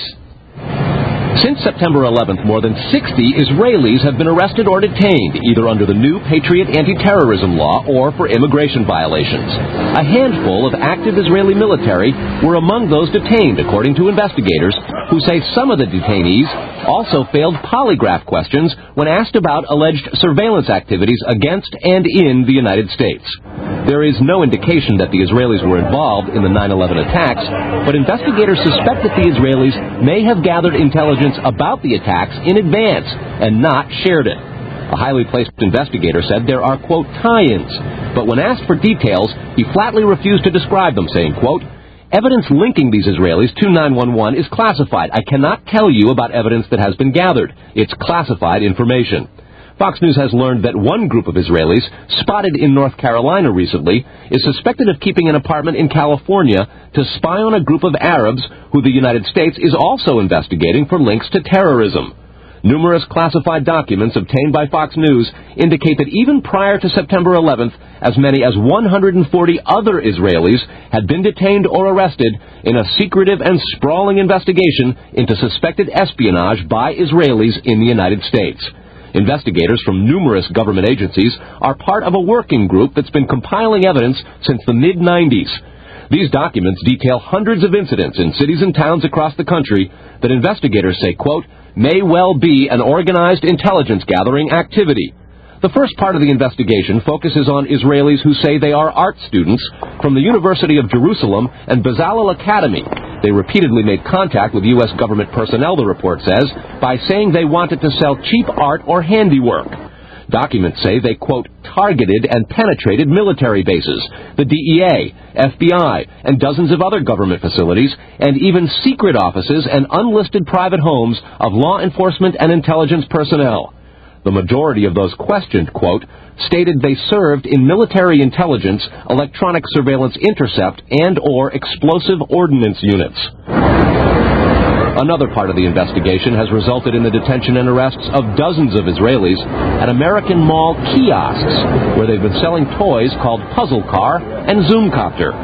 [SPEAKER 17] Since September 11th, more than 60 Israelis have been arrested or detained, either under the new Patriot anti-terrorism law or for immigration violations. A handful of active Israeli military were among those detained, according to investigators, who say some of the detainees also failed polygraph questions when asked about alleged surveillance activities against and in the United States. There is no indication that the Israelis were involved in the 9/11 attacks, but investigators suspect that the Israelis may have gathered intelligence about the attacks in advance and not shared it. A highly placed investigator said there are, quote, tie-ins, but when asked for details, he flatly refused to describe them, saying, quote, evidence linking these Israelis to 9/11 is classified. I cannot tell you about evidence that has been gathered. It's classified information. Fox News has learned that one group of Israelis, spotted in North Carolina recently, is suspected of keeping an apartment in California to spy on a group of Arabs who the United States is also investigating for links to terrorism. Numerous classified documents obtained by Fox News indicate that even prior to September 11th, as many as 140 other Israelis had been detained or arrested in a secretive and sprawling investigation into suspected espionage by Israelis in the United States. Investigators from numerous government agencies are part of a working group that's been compiling evidence since the mid-90s. These documents detail hundreds of incidents in cities and towns across the country that investigators say, quote, may well be an organized intelligence gathering activity. The first part of the investigation focuses on Israelis who say they are art students from the University of Jerusalem and Bezalel Academy. They repeatedly made contact with U.S. government personnel, the report says, by saying they wanted to sell cheap art or handiwork. Documents say they, quote, targeted and penetrated military bases, the DEA, FBI, and dozens of other government facilities, and even secret offices and unlisted private homes of law enforcement and intelligence personnel. The majority of those questioned, quote, stated they served in military intelligence, electronic surveillance intercept, and or explosive ordnance units. Another part of the investigation has resulted in the detention and arrests of dozens of Israelis at American Mall kiosks, where they've been selling toys called Puzzle Car and Zoomcopter.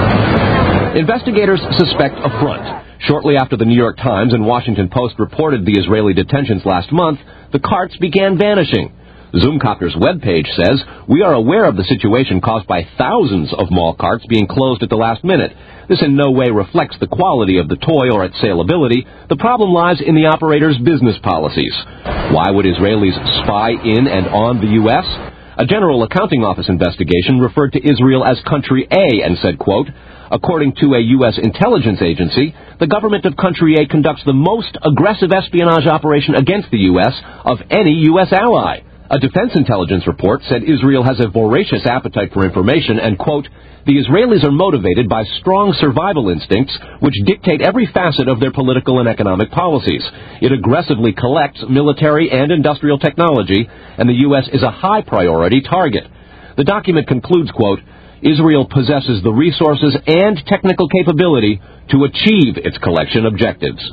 [SPEAKER 17] Investigators suspect a front. Shortly after the New York Times and Washington Post reported the Israeli detentions last month, the carts began vanishing. Zoomcopter's webpage says, we are aware of the situation caused by thousands of mall carts being closed at the last minute. This in no way reflects the quality of the toy or its saleability. The problem lies in the operator's business policies. Why would Israelis spy in and on the U.S.? A General Accounting Office investigation referred to Israel as Country A and said, quote, according to a U.S. intelligence agency, the government of Country A conducts the most aggressive espionage operation against the U.S. of any U.S. ally. A defense intelligence report said Israel has a voracious appetite for information and, quote, the Israelis are motivated by strong survival instincts which dictate every facet of their political and economic policies. It aggressively collects military and industrial technology, and the U.S. is a high priority target. The document concludes, quote, Israel possesses the resources and technical capability to achieve its collection objectives.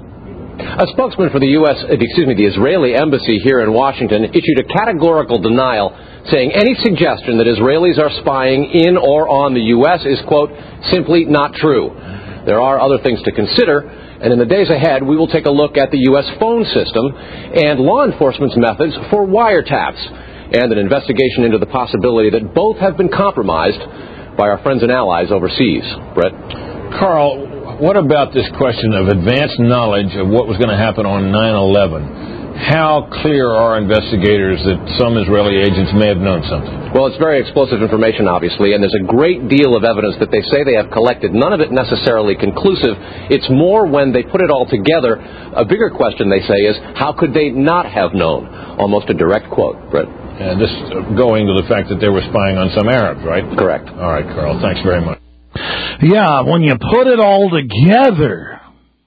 [SPEAKER 18] A spokesman for the the Israeli embassy here in Washington issued a categorical denial, saying any suggestion that Israelis are spying in or on the U.S. is, quote, simply not true. There are other things to consider, and in the days ahead, we will take a look at the U.S. phone system and law enforcement's methods for wiretaps, and an investigation into the possibility that both have been compromised by our friends and allies overseas. Brett?
[SPEAKER 16] Carl, what about this question of advanced knowledge of what was going to happen on 9/11? How clear are investigators that some Israeli agents may have known something?
[SPEAKER 18] Well, it's very explosive information, obviously, and there's a great deal of evidence that they say they have collected. None of it necessarily conclusive. It's more when they put it all together. A bigger question, they say, is how could they not have known? Almost a direct quote, Brett.
[SPEAKER 16] And this going to the fact that they were spying on some Arabs, right?
[SPEAKER 18] Correct.
[SPEAKER 16] All right, Carl. Thanks very much.
[SPEAKER 2] Yeah, when you put it all together,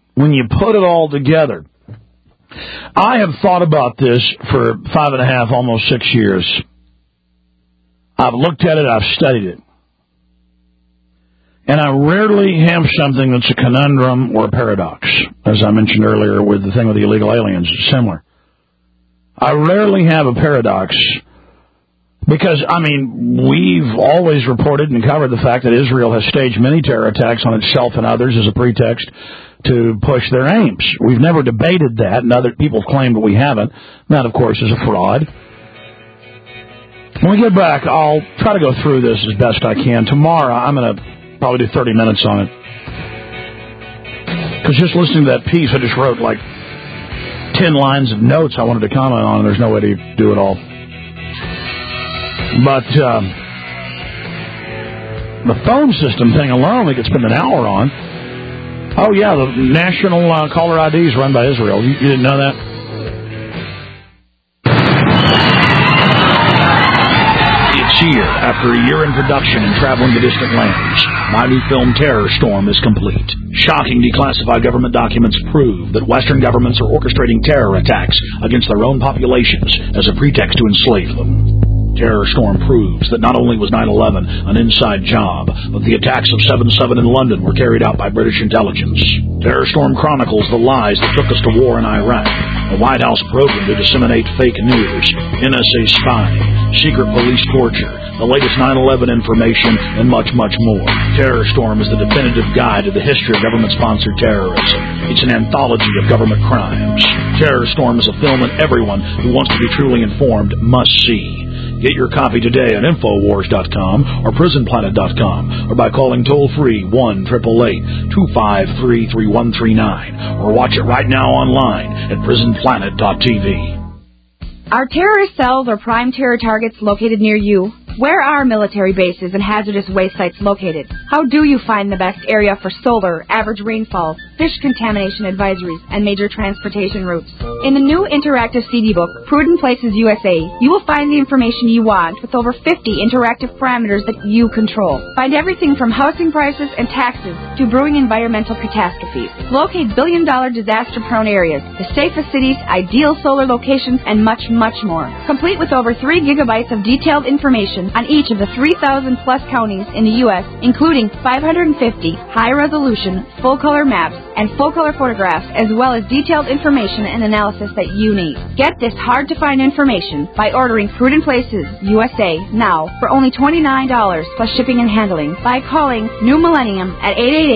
[SPEAKER 2] I have thought about this for 5.5, almost 6 years. I've looked at it, I've studied it. And I rarely have something that's a conundrum or a paradox. As I mentioned earlier with the thing with the illegal aliens, it's similar. I rarely have a paradox because, we've always reported and covered the fact that Israel has staged many terror attacks on itself and others as a pretext to push their aims. We've never debated that, and other people have claimed that we haven't. That, of course, is a fraud. When we get back, I'll try to go through this as best I can. Tomorrow, I'm going to probably do 30 minutes on it. Because just listening to that piece, I just wrote like 10 lines of notes I wanted to comment on, and there's no way to do it all. But the phone system thing alone, we could spend an hour on. Oh, yeah, the national caller ID is run by Israel. You didn't know that? It's here. After a year in production and traveling to distant lands, my new film Terror Storm is complete. Shocking declassified government documents prove that Western governments are orchestrating terror attacks against their own populations as a pretext to enslave them. Terror Storm proves that not only was 9/11 an inside job, but the attacks of 7/7 in London were carried out by British intelligence. Terror Storm chronicles the lies that took us to war in Iraq, the White House program to disseminate fake news, NSA spying, secret police torture, the latest 9/11 information, and much, much more. Terror Storm is the definitive guide to the history of government-sponsored terrorism. It's an anthology of government crimes. Terror Storm is a film that everyone who wants to be truly informed must see. Get your copy today at Infowars.com or PrisonPlanet.com or by calling toll-free 1-888-253-3139 or watch it right now online at PrisonPlanet.tv.
[SPEAKER 19] Are terrorist cells or prime terror targets located near you? Where are military bases and hazardous waste sites located? How do you find the best area for solar, average rainfall, fish contamination advisories, and major transportation routes? In the new interactive CD book, Prudent Places USA, you will find the information you want with over 50 interactive parameters that you control. Find everything from housing prices and taxes to brewing environmental catastrophes. Locate billion-dollar disaster-prone areas, the safest cities, ideal solar locations, and much, much more. Complete with over 3 gigabytes of detailed information on each of the 3,000-plus counties in the U.S., including 550 high-resolution, full-color maps and full-color photographs, as well as detailed information and analysis that you need. Get this hard-to-find information by ordering Prudent Places USA now for only $29 plus shipping and handling by calling New Millennium at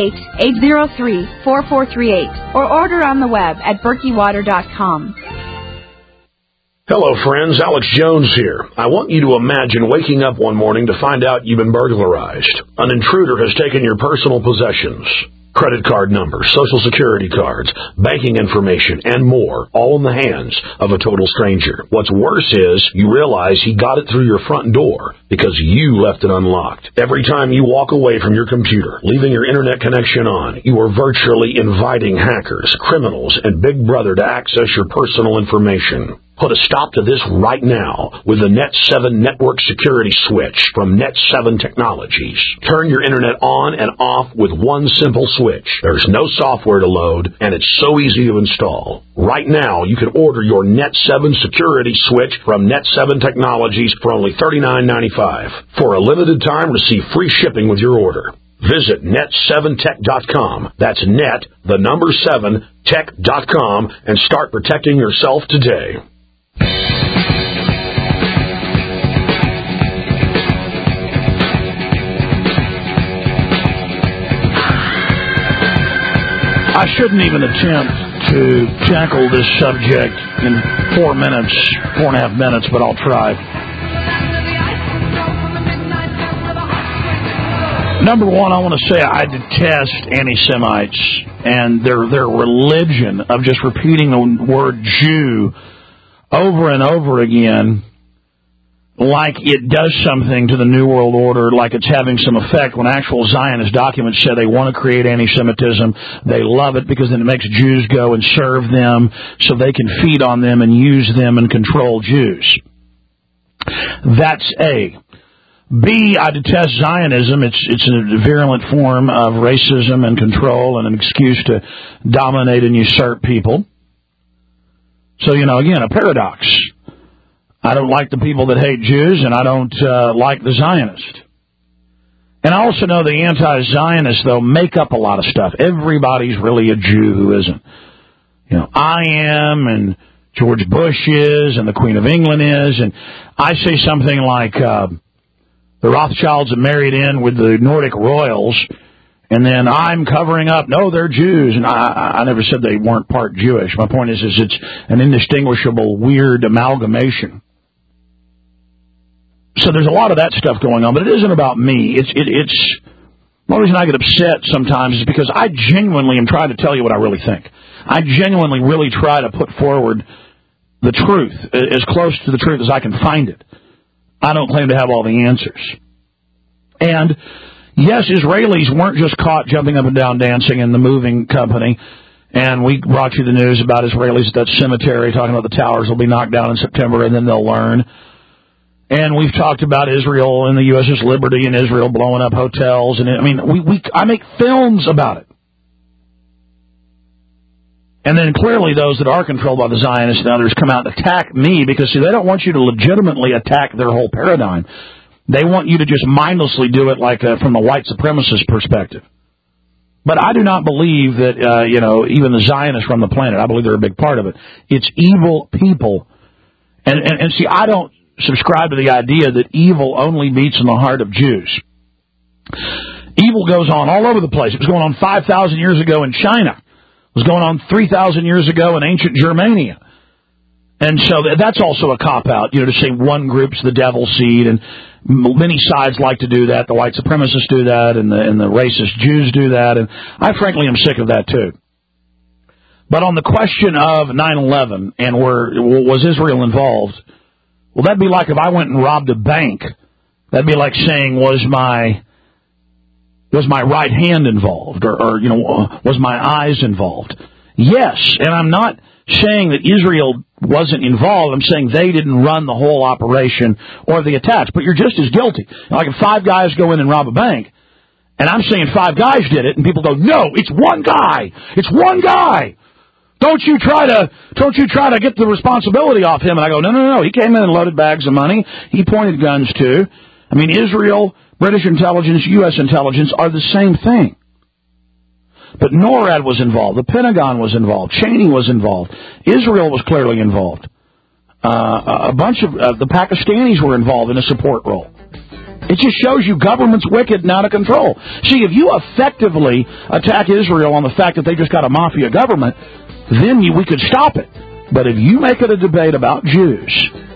[SPEAKER 19] 888-803-4438 or order on the web at berkeywater.com.
[SPEAKER 2] Hello, friends. Alex Jones here. I want you to imagine waking up one morning to find out you've been burglarized. An intruder has taken your personal possessions. Credit card numbers, social security cards, banking information, and more, all in the hands of a total stranger. What's worse is you realize he got it through your front door because you left it unlocked. Every time you walk away from your computer, leaving your internet connection on, you are virtually inviting hackers, criminals, and Big Brother to access your personal information. Put a stop to this right now with the Net 7 Network Security Switch from Net 7 Technologies. Turn your internet on and off with one simple switch. There's no software to load, and it's so easy to install. Right now, you can order your Net 7 Security Switch from Net 7 Technologies for only $39.95. For a limited time, receive free shipping with your order. Visit net7tech.com. That's net, the number 7, tech.com, and start protecting yourself today. I shouldn't even attempt to tackle this subject in 4.5 minutes, but I'll try. Number one, I want to say I detest anti-Semites and their religion of just repeating the word Jew over and over again like it does something to the New World Order, like it's having some effect, when actual Zionist documents say they want to create anti-Semitism. They love it because then it makes Jews go and serve them so they can feed on them and use them and control Jews. That's A. B, I detest Zionism. It's a virulent form of racism and control and an excuse to dominate and usurp people. So, again, a paradox. I don't like the people that hate Jews, and I don't like the Zionists. And I also know the anti-Zionists, though, make up a lot of stuff. Everybody's really a Jew who isn't. I am, and George Bush is, and the Queen of England is, and I say something like the Rothschilds are married in with the Nordic royals, and then I'm covering up, no, they're Jews, and I never said they weren't part Jewish. My point is it's an indistinguishable, weird amalgamation. So there's a lot of that stuff going on, but it isn't about me. It's the only reason I get upset sometimes is because I genuinely am trying to tell you what I really think. I genuinely really try to put forward the truth, as close to the truth as I can find it. I don't claim to have all the answers. And, yes, Israelis weren't just caught jumping up and down dancing in the moving company. And we brought you the news about Israelis at that cemetery talking about the towers will be knocked down in September and then they'll learn. And we've talked about Israel and the USS Liberty and Israel blowing up hotels. And I make films about it. And then clearly those that are controlled by the Zionists and others come out and attack me because, see, they don't want you to legitimately attack their whole paradigm. They want you to just mindlessly do it like from the white supremacist perspective. But I do not believe that, even the Zionists run the planet. I believe they're a big part of it. It's evil people. And see, I don't subscribe to the idea that evil only beats in the heart of Jews. Evil goes on all over the place. It was going on 5,000 years ago in China. It was going on 3,000 years ago in ancient Germania. And so that's also a cop-out, to say one group's the devil's seed, and many sides like to do that. The white supremacists do that, and the racist Jews do that, and I frankly am sick of that too. But on the question of 9/11 and was Israel involved, well, that'd be like if I went and robbed a bank. That'd be like saying, was my right hand involved, or was my eyes involved? Yes, and I'm not saying that Israel wasn't involved. I'm saying they didn't run the whole operation or the attacks, but you're just as guilty. Like if 5 guys go in and rob a bank, and I'm saying 5 guys did it, and people go, no, it's one guy. It's one guy. Don't you try to get the responsibility off him. And I go, no. He came in and loaded bags of money. He pointed guns too. Israel, British intelligence, U.S. intelligence are the same thing. But NORAD was involved. The Pentagon was involved. Cheney was involved. Israel was clearly involved. A bunch of the Pakistanis were involved in a support role. It just shows you government's wicked and out of control. See, if you effectively attack Israel on the fact that they just got a mafia government, then we could stop it. But if you make it a debate about Jews,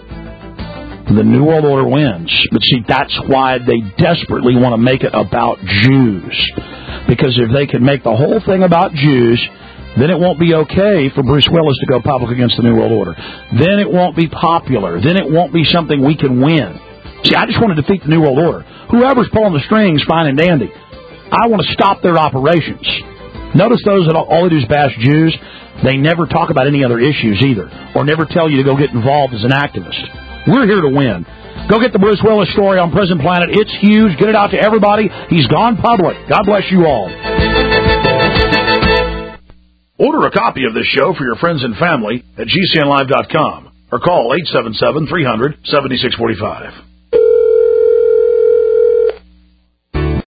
[SPEAKER 2] the New World Order wins. But see, that's why they desperately want to make it about Jews. Because if they can make the whole thing about Jews, then it won't be okay for Bruce Willis to go public against the New World Order. Then it won't be popular. Then it won't be something we can win. See, I just want to defeat the New World Order. Whoever's pulling the strings, fine and dandy. I want to stop their operations. Notice those that all they do is bash Jews. They never talk about any other issues either, or never tell you to go get involved as an activist. We're here to win. Go get the Bruce Willis story on Prison Planet. It's huge. Get it out to everybody. He's gone public. God bless you all. Order a copy of this show for your friends and family at GCNlive.com or call 877-300-7645.